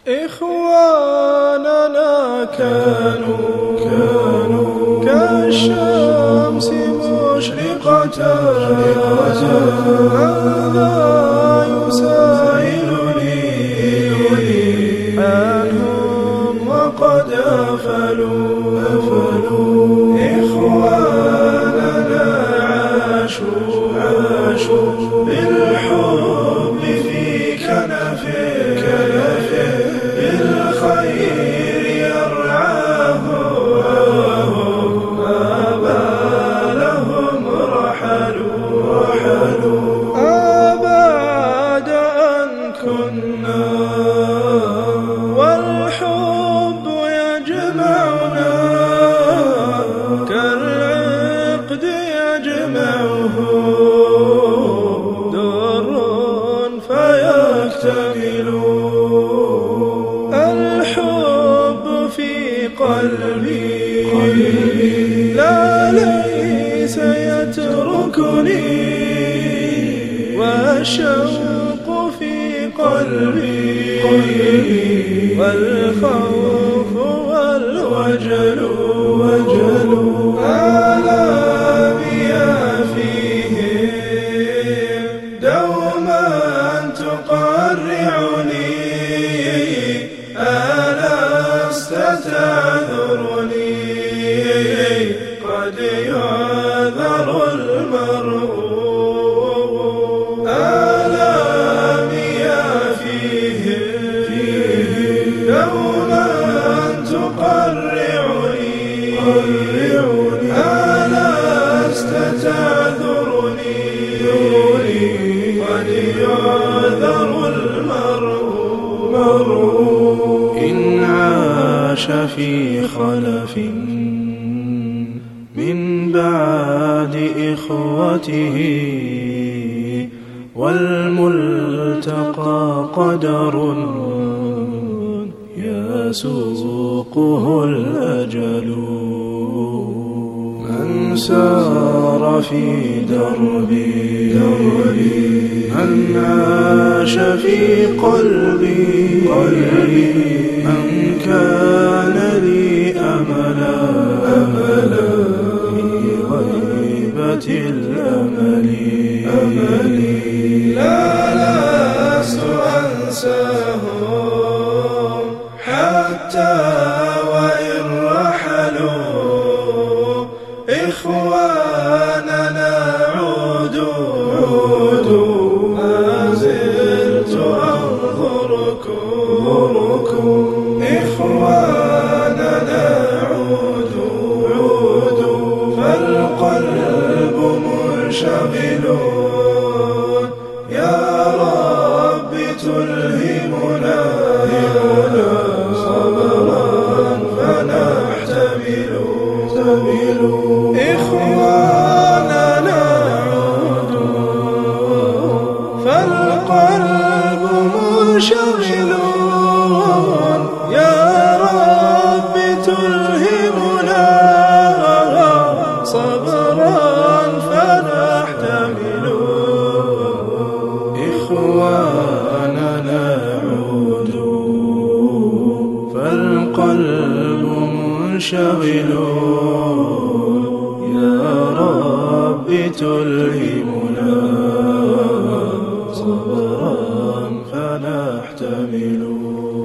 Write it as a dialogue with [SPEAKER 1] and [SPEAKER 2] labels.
[SPEAKER 1] إخواننا كانوا كالشمس مشرقة، هذا يسائلني عنهم وقد أفلوا. إخواننا عاشوا بالحب في كنف بالخير يرعاه، ما بالهم رحلوا أبعد أن كنا والحب يجمعنا كالعقد يجمعه در فيكتمل. الحب في قلبي لا ليس يتركني، والشوق في قلبي والخوف والوجل آلامي فيهم دوما تقرعني. ألست تعذرني قد يعذر المرء. آلامي فيهم دوما تقرعني. ألست تعذرني قد يعذر المرء. إن عاش في خلف من بعد إخوته والملتقى قدر يسوقه الأجل. من سار في دربي من عاش في قلبي من كان لي أملا في غيبة الأمل. لا لست أنساهم حتى وإن رحلوا. إخواننا عودوا ما زلت أنظركم. إخواننا عودوا فالقلب منشغل. يا رب تلهمنا صبرا فنحتمل. إخواننا عودوا فالقلب منشغل. يا رب تلهمنا صبرا فنحتمل. إخواننا عودوا فالقلب منشغل. يا رب تلهمنا صبرا فنحتمل.